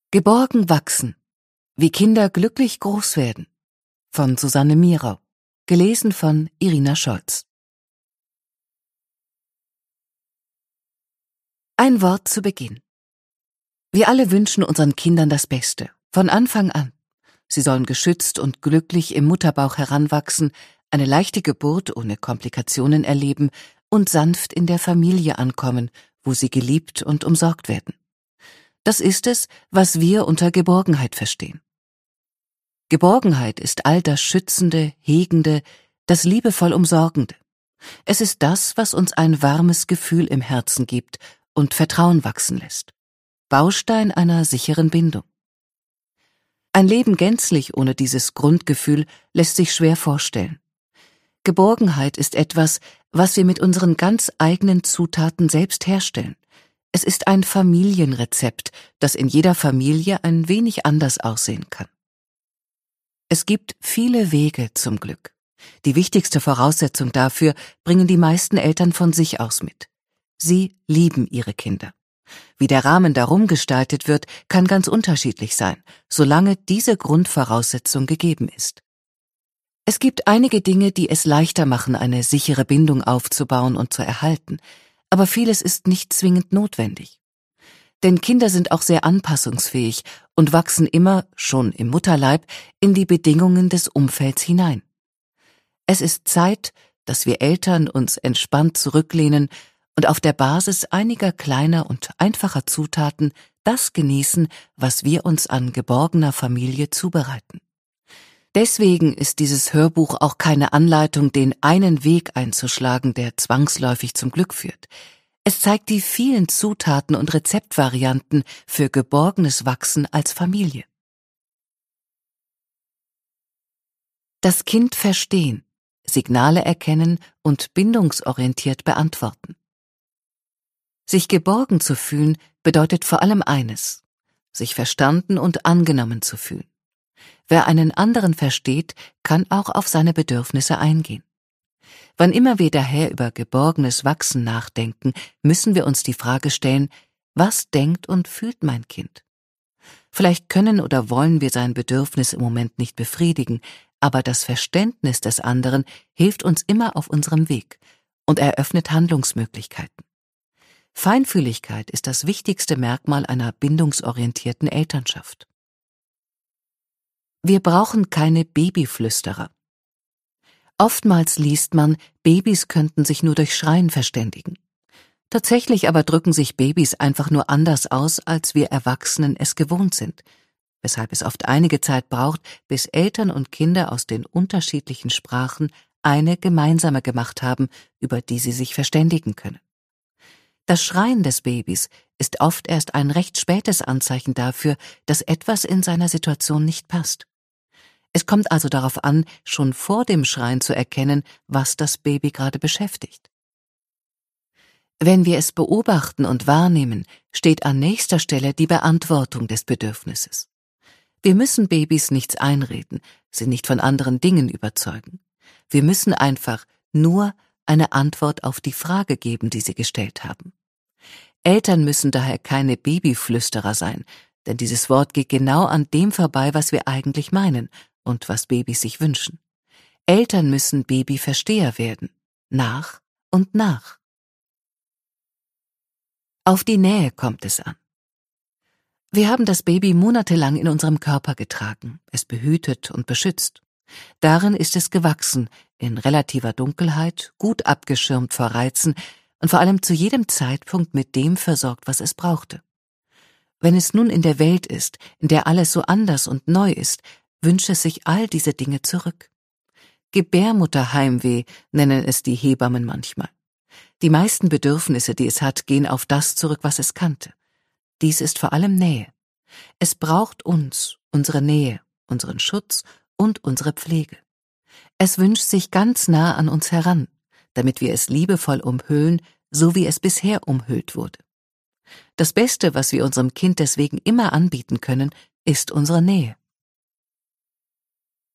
Geborgen wachsen. Wie Kinder glücklich groß werden. Von Susanne Mirau. Gelesen von Irina Scholz. Ein Wort zu Beginn. Wir alle wünschen unseren Kindern das Beste, von Anfang an. Sie sollen geschützt und glücklich im Mutterbauch heranwachsen, eine leichte Geburt ohne Komplikationen erleben und sanft in der Familie ankommen, wo sie geliebt und umsorgt werden. Das ist es, was wir unter Geborgenheit verstehen. Geborgenheit ist all das Schützende, Hegende, das liebevoll Umsorgende. Es ist das, was uns ein warmes Gefühl im Herzen gibt und Vertrauen wachsen lässt. Baustein einer sicheren Bindung. Ein Leben gänzlich ohne dieses Grundgefühl lässt sich schwer vorstellen. Geborgenheit ist etwas, was wir mit unseren ganz eigenen Zutaten selbst herstellen. Es ist ein Familienrezept, das in jeder Familie ein wenig anders aussehen kann. Es gibt viele Wege zum Glück. Die wichtigste Voraussetzung dafür bringen die meisten Eltern von sich aus mit. Sie lieben ihre Kinder. Wie der Rahmen darum gestaltet wird, kann ganz unterschiedlich sein, solange diese Grundvoraussetzung gegeben ist. Es gibt einige Dinge, die es leichter machen, eine sichere Bindung aufzubauen und zu erhalten, aber vieles ist nicht zwingend notwendig. Denn Kinder sind auch sehr anpassungsfähig und wachsen immer, schon im Mutterleib, in die Bedingungen des Umfelds hinein. Es ist Zeit, dass wir Eltern uns entspannt zurücklehnen und auf der Basis einiger kleiner und einfacher Zutaten das genießen, was wir uns an geborgener Familie zubereiten. Deswegen ist dieses Hörbuch auch keine Anleitung, den einen Weg einzuschlagen, der zwangsläufig zum Glück führt. Es zeigt die vielen Zutaten und Rezeptvarianten für geborgenes Wachsen als Familie. Das Kind verstehen, Signale erkennen und bindungsorientiert beantworten. Sich geborgen zu fühlen bedeutet vor allem eines: sich verstanden und angenommen zu fühlen. Wer einen anderen versteht, kann auch auf seine Bedürfnisse eingehen. Wann immer wir daher über geborgenes Wachsen nachdenken, müssen wir uns die Frage stellen: Was denkt und fühlt mein Kind? Vielleicht können oder wollen wir sein Bedürfnis im Moment nicht befriedigen, aber das Verständnis des anderen hilft uns immer auf unserem Weg und eröffnet Handlungsmöglichkeiten. Feinfühligkeit ist das wichtigste Merkmal einer bindungsorientierten Elternschaft. Wir brauchen keine Babyflüsterer. Oftmals liest man, Babys könnten sich nur durch Schreien verständigen. Tatsächlich aber drücken sich Babys einfach nur anders aus, als wir Erwachsenen es gewohnt sind, weshalb es oft einige Zeit braucht, bis Eltern und Kinder aus den unterschiedlichen Sprachen eine gemeinsame gemacht haben, über die sie sich verständigen können. Das Schreien des Babys ist oft erst ein recht spätes Anzeichen dafür, dass etwas in seiner Situation nicht passt. Es kommt also darauf an, schon vor dem Schreien zu erkennen, was das Baby gerade beschäftigt. Wenn wir es beobachten und wahrnehmen, steht an nächster Stelle die Beantwortung des Bedürfnisses. Wir müssen Babys nichts einreden, sie nicht von anderen Dingen überzeugen. Wir müssen einfach nur eine Antwort auf die Frage geben, die sie gestellt haben. Eltern müssen daher keine Babyflüsterer sein, denn dieses Wort geht genau an dem vorbei, was wir eigentlich meinen und was Babys sich wünschen. Eltern müssen Babyversteher werden, nach und nach. Auf die Nähe kommt es an. Wir haben das Baby monatelang in unserem Körper getragen, es behütet und beschützt. Darin ist es gewachsen, in relativer Dunkelheit, gut abgeschirmt vor Reizen und vor allem zu jedem Zeitpunkt mit dem versorgt, was es brauchte. Wenn es nun in der Welt ist, in der alles so anders und neu ist, wünscht es sich all diese Dinge zurück. Gebärmutterheimweh nennen es die Hebammen manchmal. Die meisten Bedürfnisse, die es hat, gehen auf das zurück, was es kannte. Dies ist vor allem Nähe. Es braucht uns, unsere Nähe, unseren Schutz und unsere Pflege. Es wünscht sich ganz nah an uns heran, damit wir es liebevoll umhüllen, so wie es bisher umhüllt wurde. Das Beste, was wir unserem Kind deswegen immer anbieten können, ist unsere Nähe.